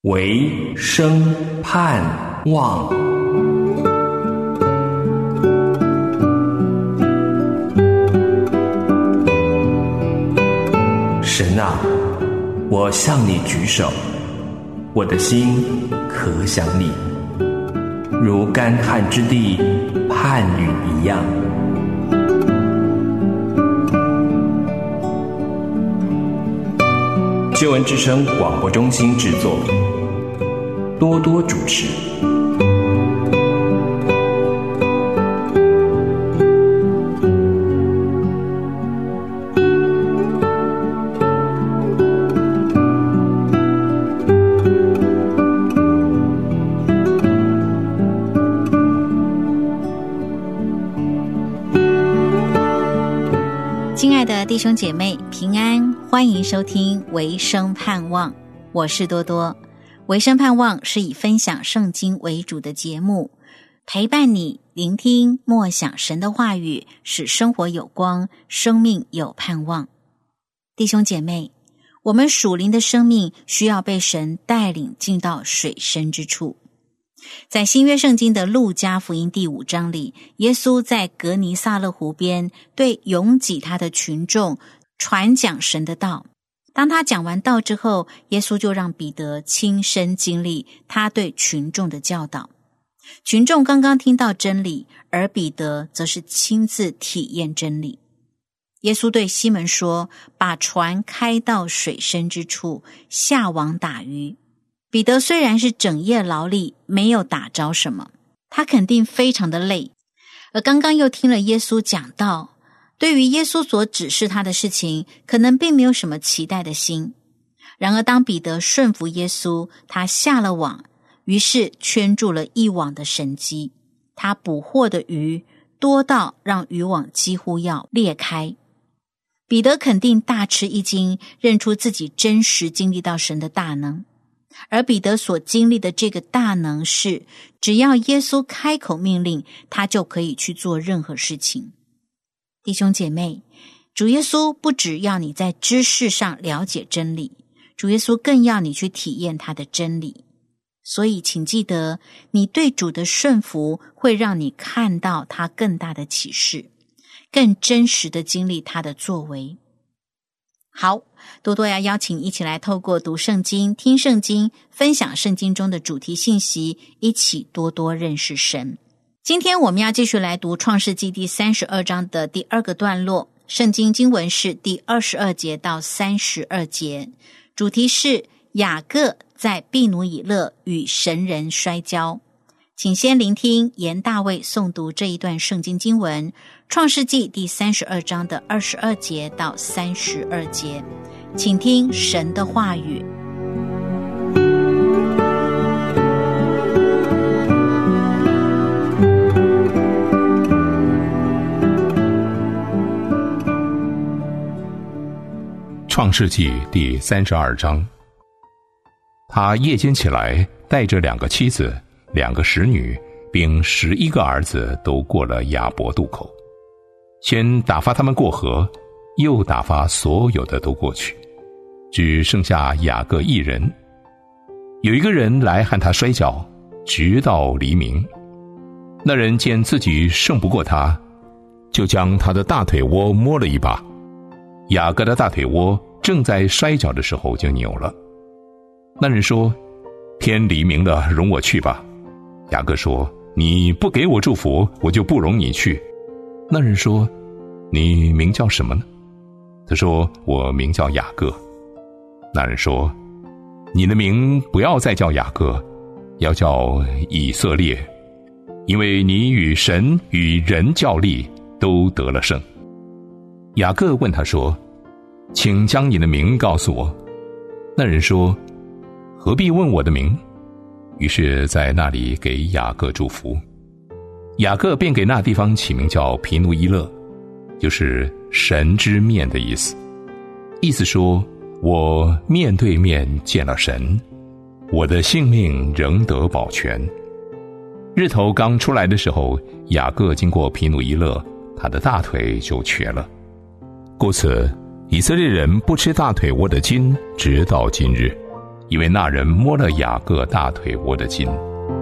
唯生盼望。神啊，我向你举手，我的心可想你，如干旱之地盼雨一样。救恩之声广播中心制作，多多主持。 亲爱的弟兄姐妹平安，欢迎收听维生盼望，我是多多。维生盼望是以分享圣经为主的节目，陪伴你聆听默想神的话语，使生活有光，生命有盼望。弟兄姐妹，我们属灵的生命需要被神带领进到水深之处。在新约圣经的路加福音第5章里，耶稣在格尼撒勒湖边对拥挤他的群众传讲神的道。当他讲完道之后，耶稣就让彼得亲身经历他对群众的教导。群众刚刚听到真理，而彼得则是亲自体验真理。耶稣对西门说，把船开到水深之处，下网打鱼。彼得虽然是整夜劳力，没有打着什么，他肯定非常的累。而刚刚又听了耶稣讲道，对于耶稣所指示他的事情，可能并没有什么期待的心。然而当彼得顺服耶稣，他下了网，于是圈住了一网的神机。他捕获的鱼多到让渔网几乎要裂开。彼得肯定大吃一惊，认出自己真实经历到神的大能。而彼得所经历的这个大能是，只要耶稣开口命令，他就可以去做任何事情。弟兄姐妹，主耶稣不只要你在知识上了解真理，主耶稣更要你去体验他的真理。所以请记得，你对主的顺服会让你看到他更大的启示，更真实的经历他的作为。好，多多要邀请一起来透过读圣经、听圣经、分享圣经中的主题信息，一起多多认识神。今天我们要继续来读创世纪第32章的第2个段落，圣经经文是第22节到32节，主题是雅各在毗努以勒与神人摔跤。请先聆听严大卫诵读这一段圣经经文，创世纪第32章的22节到32节，请听神的话语。 创世纪第32章，他夜间起来，带着2个妻子、2个使女，并11个儿子，都过了雅博渡口。先打发他们过河，又打发所有的都过去，只剩下雅各一人。有一个人来和他摔跤，直到黎明。那人见自己胜不过他，就将他的大腿窝摸了一把。雅各的大腿窝正在摔跤的时候就扭了。那人说，天黎明了，容我去吧。雅各说，你不给我祝福，我就不容你去。那人说，你名叫什么呢？他说，我名叫雅各。那人说，你的名不要再叫雅各，要叫以色列，因为你与神与人较力，都得了胜。雅各问他说，请将你的名告诉我。那人说，何必问我的名？于是在那里给雅各祝福。雅各便给那地方起名叫毗努伊勒，就是神之面的意思。意思说，我面对面见了神，我的性命仍得保全。日头刚出来的时候，雅各经过毗努伊勒，他的大腿就瘸了。故此以色列人不吃大腿窝的筋，直到今日， 因为那人摸了雅各大腿窝的筋。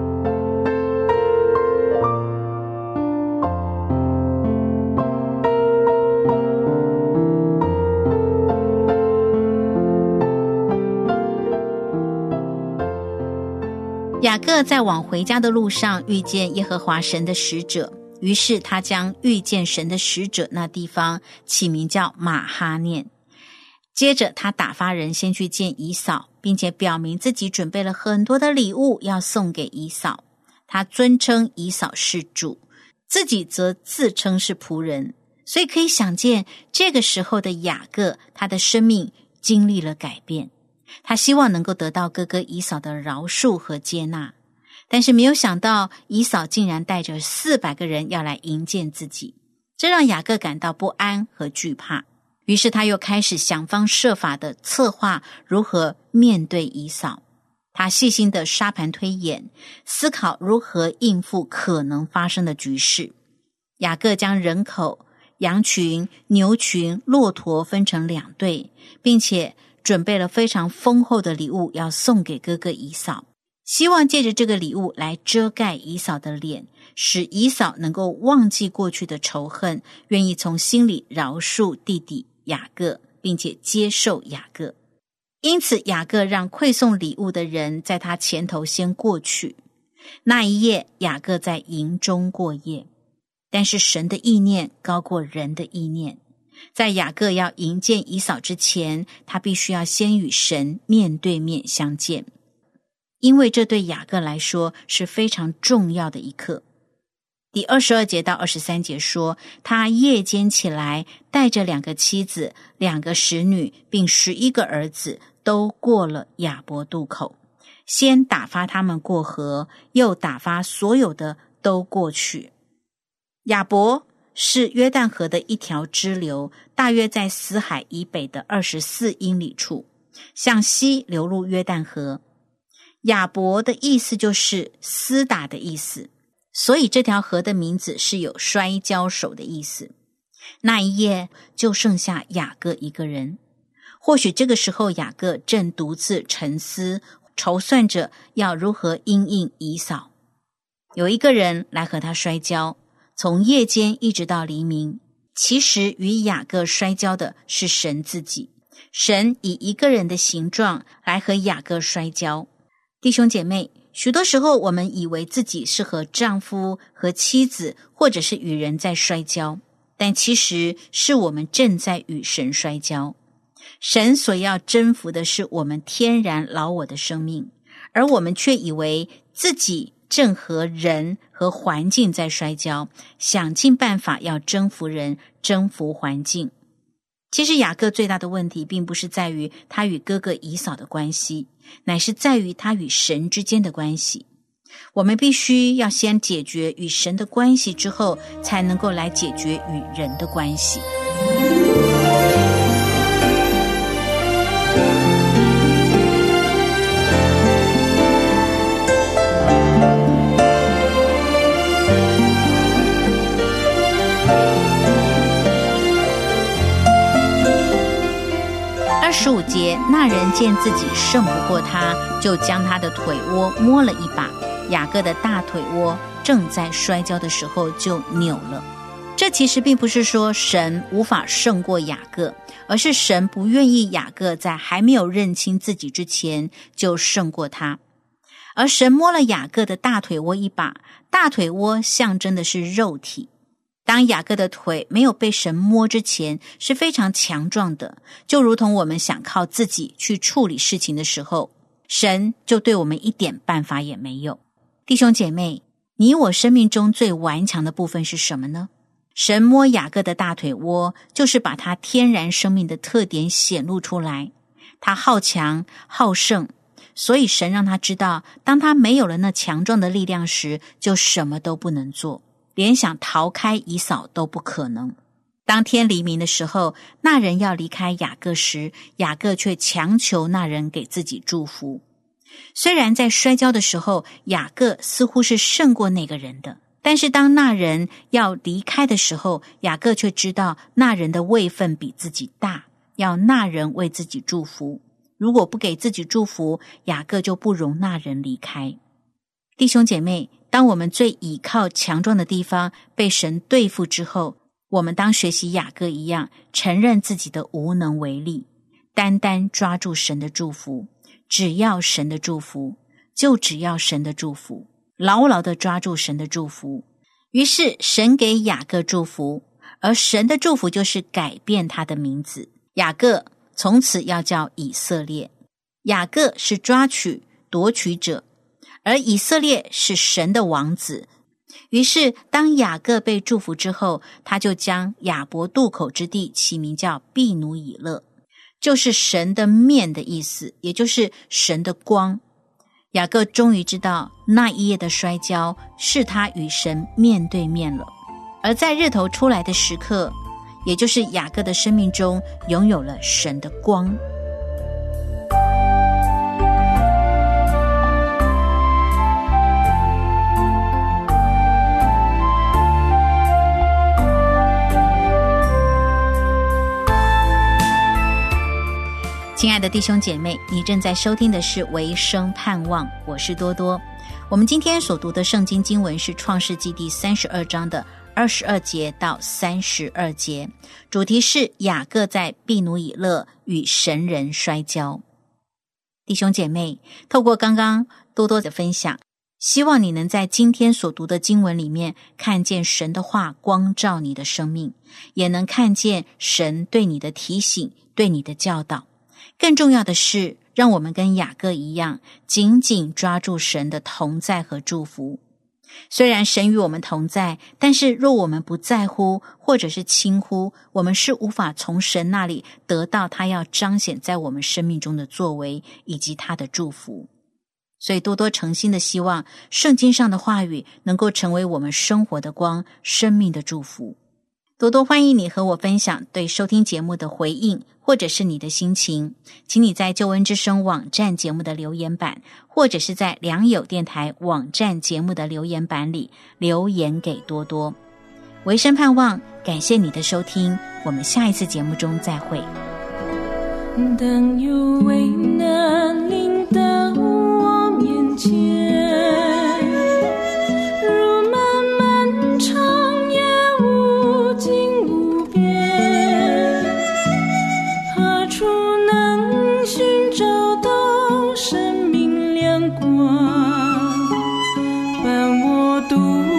雅各在往回家的路上遇见耶和华神的使者，于是他将遇见神的使者那地方起名叫马哈念。接着他打发人先去见以扫，并且表明自己准备了很多的礼物要送给以扫。他尊称以扫是主，自己则自称是仆人。所以可以想见，这个时候的雅各，他的生命经历了改变。他希望能够得到哥哥以扫的饶恕和接纳，但是没有想到以扫竟然带着400个人要来迎接自己，这让雅各感到不安和惧怕。于是他又开始想方设法的策划如何面对以扫。他细心的沙盘推演，思考如何应付可能发生的局势。雅各将人口、羊群、牛群、骆驼分成2队，并且准备了非常丰厚的礼物要送给哥哥以扫，希望借着这个礼物来遮盖以扫的脸，使以扫能够忘记过去的仇恨，愿意从心里饶恕弟弟雅各，并且接受雅各。因此雅各让馈送礼物的人在他前头先过去。那一夜雅各在营中过夜，但是神的意念高过人的意念。在雅各要迎见以扫之前，他必须要先与神面对面相见，因为这对雅各来说是非常重要的一刻。第22节到23节说，他夜间起来，带着2个妻子、2个使女，并11个儿子，都过了雅博渡口，先打发他们过河，又打发所有的都过去。雅博是约旦河的一条支流，大约在死海以北的24英里处，向西流入约旦河。雅博的意思就是厮打的意思，所以这条河的名字是有摔跤手的意思。那一夜就剩下雅各一个人，或许这个时候雅各正独自沉思，筹算着要如何因应以扫。有一个人来和他摔跤，从夜间一直到黎明。其实与雅各摔跤的是神自己，神以一个人的形状来和雅各摔跤。弟兄姐妹，许多时候我们以为自己是和丈夫、和妻子，或者是与人在摔跤，但其实是我们正在与神摔跤。神所要征服的是我们天然老我的生命，而我们却以为自己正和人和环境在摔跤，想尽办法要征服人、征服环境。其实雅各最大的问题并不是在于他与哥哥以扫的关系，乃是在于他与神之间的关系。我们必须要先解决与神的关系之后，才能够来解决与人的关系。25节，那人见自己胜不过他，就将他的腿窝摸了一把，雅各的大腿窝正在摔跤的时候就扭了。这其实并不是说神无法胜过雅各，而是神不愿意雅各在还没有认清自己之前就胜过他。而神摸了雅各的大腿窝一把，大腿窝象征的是肉体。当雅各的腿没有被神摸之前是非常强壮的，就如同我们想靠自己去处理事情的时候，神就对我们一点办法也没有。弟兄姐妹，你我生命中最顽强的部分是什么呢？神摸雅各的大腿窝，就是把他天然生命的特点显露出来。他好强好胜，所以神让他知道，当他没有了那强壮的力量时，就什么都不能做，连想逃开以扫都不可能。当天黎明的时候，那人要离开雅各时，雅各却强求那人给自己祝福。虽然在摔跤的时候，雅各似乎是胜过那个人的，但是当那人要离开的时候，雅各却知道那人的位分比自己大，要那人为自己祝福。 如果不给自己祝福，雅各就不容纳人离开。弟兄姐妹，当我们最倚靠强壮的地方被神对付之后，我们当学习雅各一样，承认自己的无能为力，单单抓住神的祝福，只要神的祝福，就只要神的祝福，牢牢地抓住神的祝福。于是神给雅各祝福，而神的祝福就是改变他的名字，雅各从此要叫以色列。雅各是抓取夺取者，而以色列是神的王子。于是当雅各被祝福之后，他就将亚伯渡口之地起名叫毗努以勒，就是神的面的意思，也就是神的光。雅各终于知道那一夜的摔跤是他与神面对面了，而在日头出来的时刻，也就是雅各的生命中拥有了神的光。亲爱的弟兄姐妹，你正在收听的是维生盼望，我是多多。我们今天所读的圣经经文是创世纪第32章的22节到32节，主题是雅各在毗努以勒与神人摔跤。弟兄姐妹，透过刚刚多多的分享，希望你能在今天所读的经文里面看见神的话光照你的生命，也能看见神对你的提醒，对你的教导。更重要的是，让我们跟雅各一样，紧紧抓住神的同在和祝福。虽然神与我们同在，但是若我们不在乎或者是轻忽，我们是无法从神那里得到他要彰显在我们生命中的作为以及他的祝福。所以多多诚心的希望圣经上的话语能够成为我们生活的光，生命的祝福。多多欢迎你和我分享对收听节目的回应，或者是你的心情，请你在救恩之声网站节目的留言板，或者是在良友电台网站节目的留言板里留言给多多。维生盼望，感谢你的收听，我们下一次节目中再会。 当有危难临到我面前，如漫漫长夜无尽无边，何处能寻找到生命亮光，伴我度